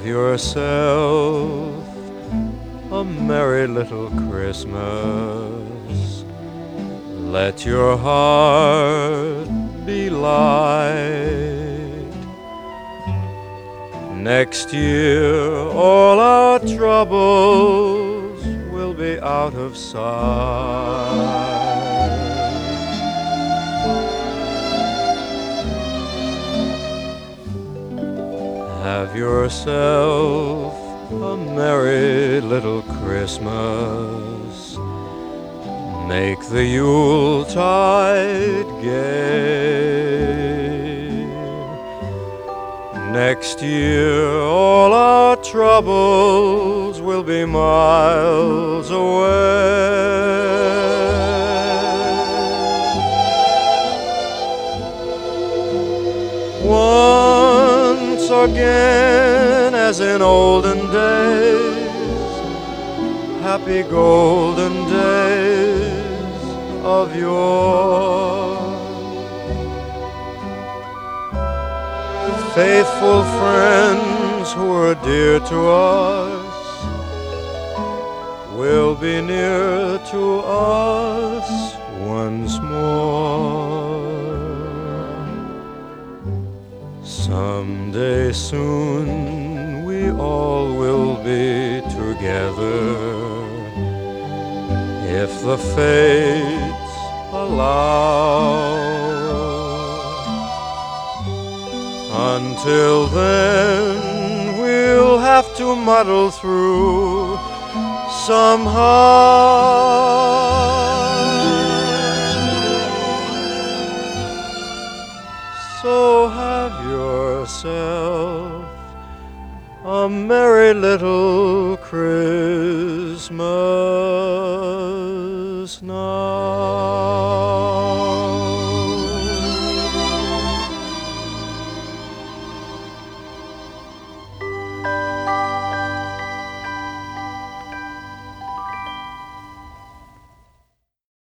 yourself a merry little Christmas. Let your heart be light. Next year all our troubles will be out of sight. Have yourself a merry little Christmas. Make the Yuletide gay. Next year all our troubles will be miles away. Once again, as in olden days, happy golden days of yore. Faithful friends who were dear to us will be near to us once more. Someday soon we all will be together, if the fates allow. Until then we'll have to muddle through somehow. So have yourself a merry little Christmas now.